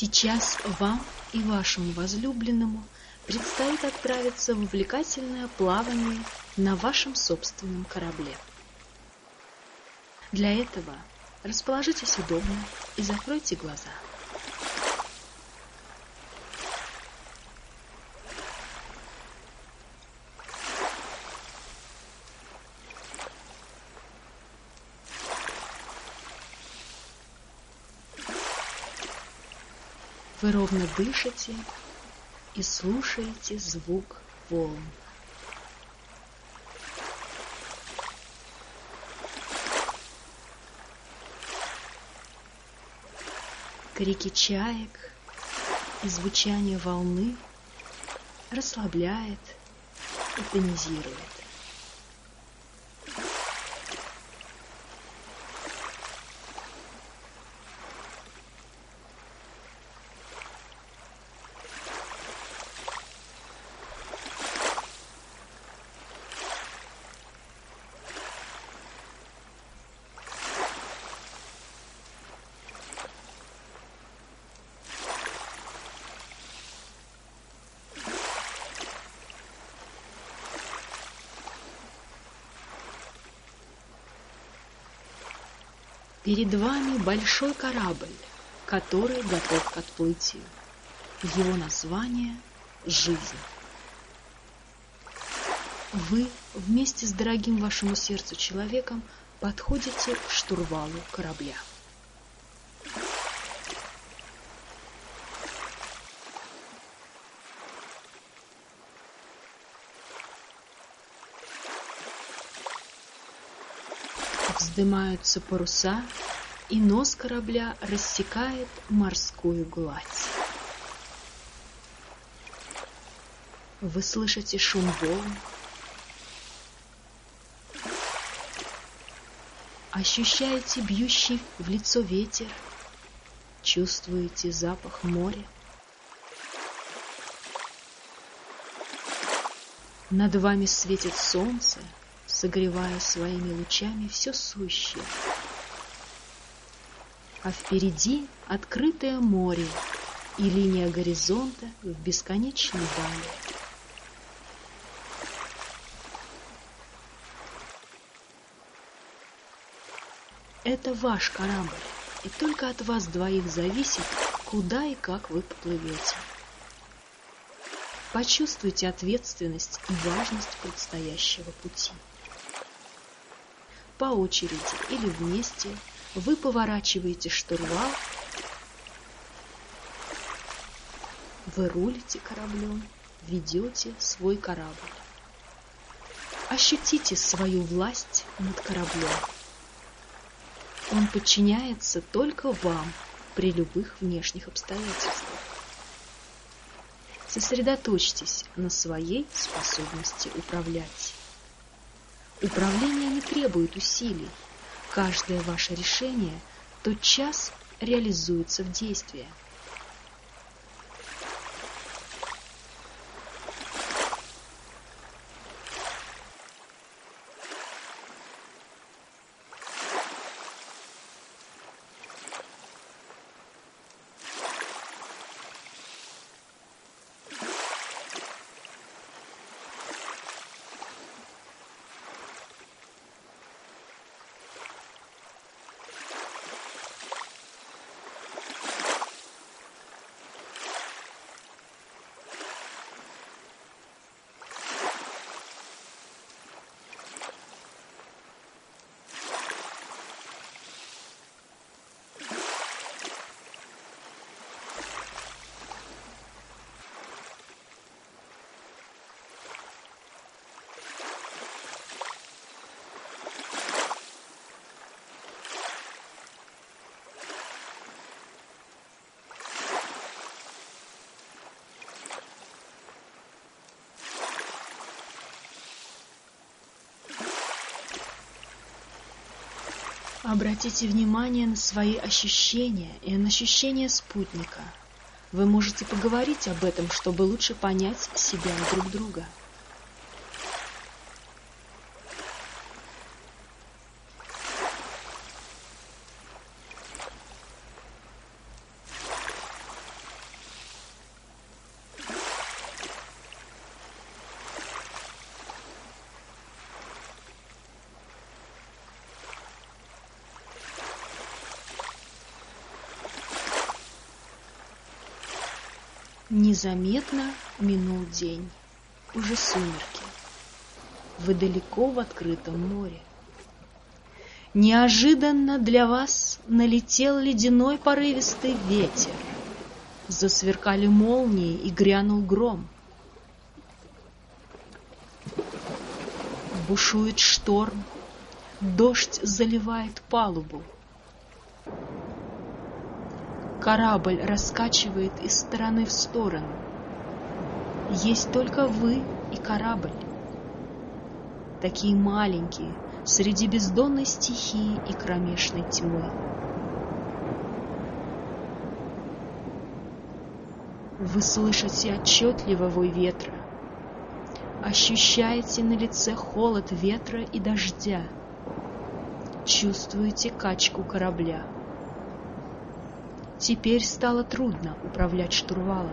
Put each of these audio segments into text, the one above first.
Сейчас вам и вашему возлюбленному предстоит отправиться в увлекательное плавание на вашем собственном корабле. Для этого расположитесь удобно и закройте глаза. Вы ровно дышите и слушаете звук волн. Крики чаек и звучание волны расслабляет и тонизирует. Перед вами большой корабль, который готов к отплытию. Его название — жизнь. Вы вместе с дорогим вашему сердцу человеком подходите к штурвалу корабля. Вздымаются паруса, и нос корабля рассекает морскую гладь. Вы слышите шум волн, ощущаете бьющий в лицо ветер, чувствуете запах моря. Над вами светит солнце, согревая своими лучами все сущее. А впереди открытое море и линия горизонта в бесконечной дали. Это ваш корабль, и только от вас двоих зависит, куда и как вы поплывете. Почувствуйте ответственность и важность предстоящего пути. По очереди или вместе вы поворачиваете штурвал, вы рулите кораблем, ведете свой корабль. Ощутите свою власть над кораблем. Он подчиняется только вам при любых внешних обстоятельствах. Сосредоточьтесь на своей способности управлять. Управление не требует усилий. Каждое ваше решение тотчас реализуется в действии. Обратите внимание на свои ощущения и на ощущения спутника. Вы можете поговорить об этом, чтобы лучше понять себя и друг друга. Незаметно минул день, уже сумерки. Вы далеко в открытом море. Неожиданно для вас налетел ледяной порывистый ветер. Засверкали молнии и грянул гром. Бушует шторм, дождь заливает палубу. Корабль раскачивает из стороны в сторону. Есть только вы и корабль. Такие маленькие, среди бездонной стихии и кромешной тьмы. Вы слышите отчетливо вой ветра, ощущаете на лице холод ветра и дождя, чувствуете качку корабля. Теперь стало трудно управлять штурвалом.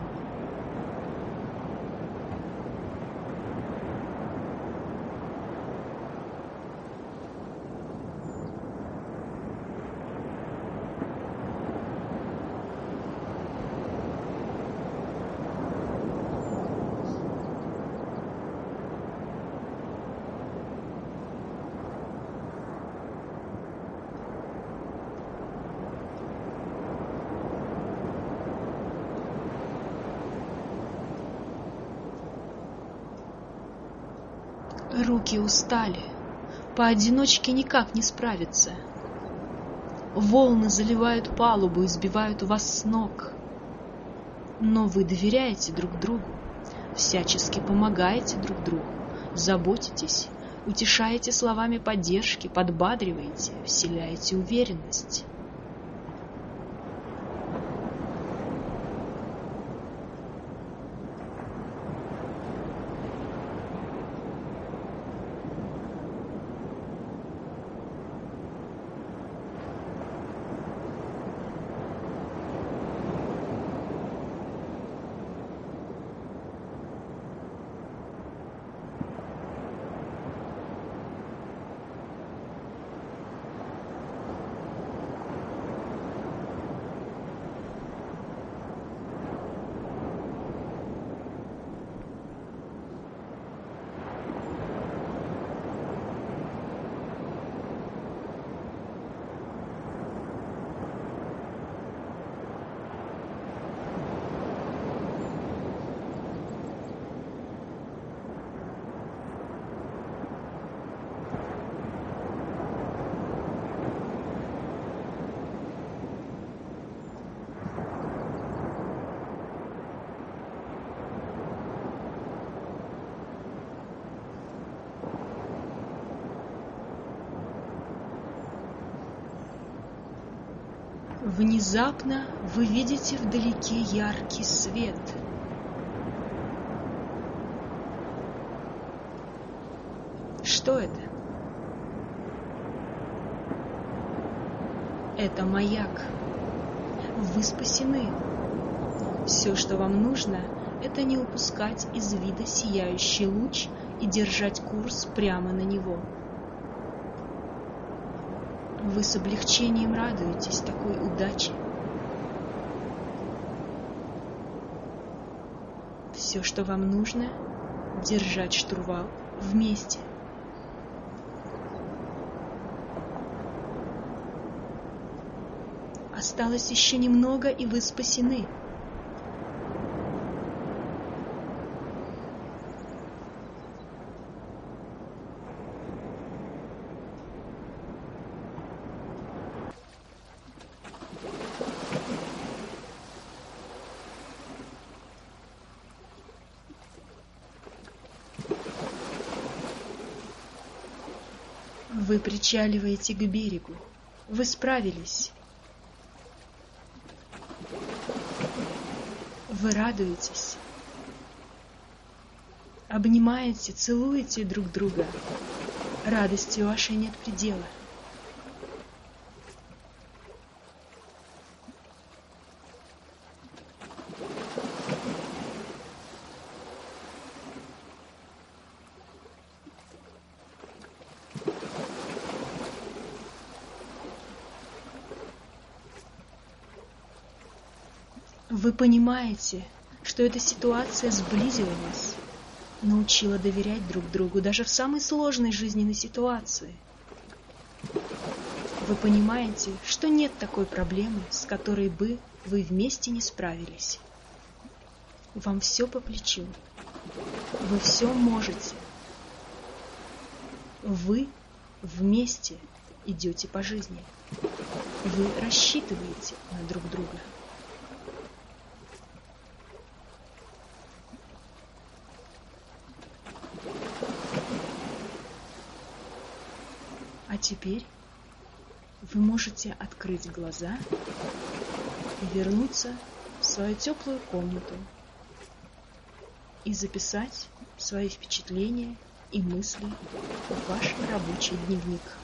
Руки устали, поодиночке никак не справиться. Волны заливают палубу и сбивают вас с ног. Но вы доверяете друг другу, всячески помогаете друг другу, заботитесь, утешаете словами поддержки, подбадриваете, вселяете уверенность. Внезапно вы видите вдалеке яркий свет. Что это? Это маяк. Вы спасены. Все, что вам нужно, это не упускать из вида сияющий луч и держать курс прямо на него. Вы с облегчением радуетесь такой удаче. Все, что вам нужно, держать штурвал вместе. Осталось еще немного, и вы спасены. Вы причаливаете к берегу. Вы справились. Вы радуетесь. Обнимаете, целуете друг друга. Радости вашей нет предела. Вы понимаете, что эта ситуация сблизила вас, научила доверять друг другу даже в самой сложной жизненной ситуации. Вы понимаете, что нет такой проблемы, с которой бы вы вместе не справились. Вам все по плечу. Вы все можете. Вы вместе идете по жизни. Вы рассчитываете на друг друга. А теперь вы можете открыть глаза и вернуться в свою теплую комнату и записать свои впечатления и мысли в ваш рабочий дневник.